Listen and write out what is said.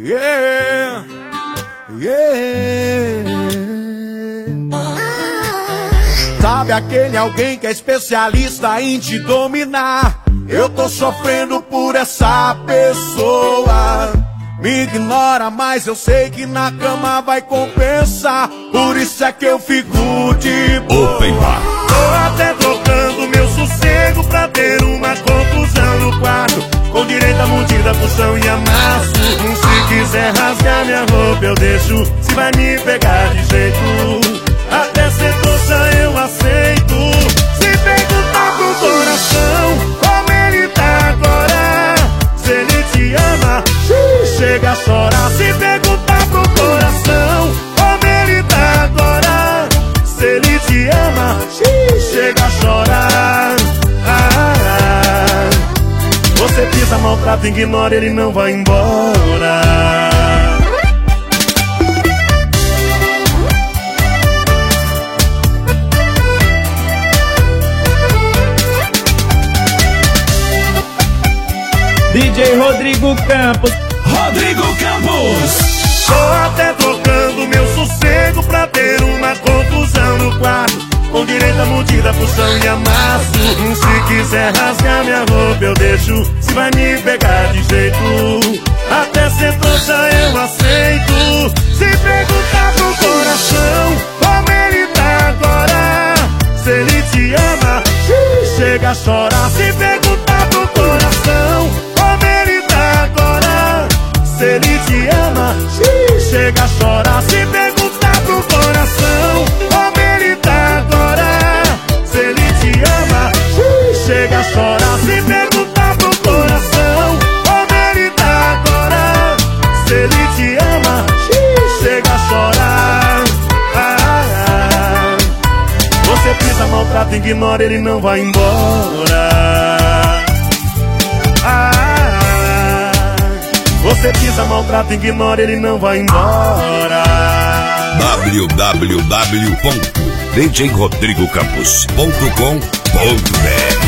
Yeah, yeah. Sabe aquele alguém que é especialista em te dominar? Eu tô sofrendo por essa pessoa. Me ignora, mas eu sei que na cama vai compensar. Por isso é que eu fico de boa. Tô até trocando meu sossego pra ter uma conclusão no quarto, com direito a mordida, puxão e amasso. Se quiser rasgar minha roupa eu deixo, se vai me pegar de jeito, até ser trouxa eu aceito. Se perguntar pro coração como ele tá agora, se ele te ama, chega a chorar. Se perguntar pro coração como ele tá agora, se ele te ama, chega a chorar. Você pisa, maltrata, ignora, ele não vai embora. DJ Rodrigo Campos. Rodrigo Campos. Tô até trocando meu sossego pra ter uma conclusão no quarto, com direito a mordida, puxão e amasso. Se quiser rasgar minha roupa eu deixo, se vai me pegar de jeito, até ser trouxa eu aceito. Se perguntar pro coração como ele tá agora, se ele te ama, chega a chorar. Se perguntar pro coração como ele tá agora, se ele te ama, chega a chorar. Se perguntar pro coração como ele tá agora, se ele te ama, chega a chorar. Se perguntar pro coração como ele tá agora, se ele te ama, chega a chorar. Você pisa, maltrata, ignora, ele não vai embora. Você pisa, maltrata, ignora, ele não vai embora. www.djrodrigocampos.com.br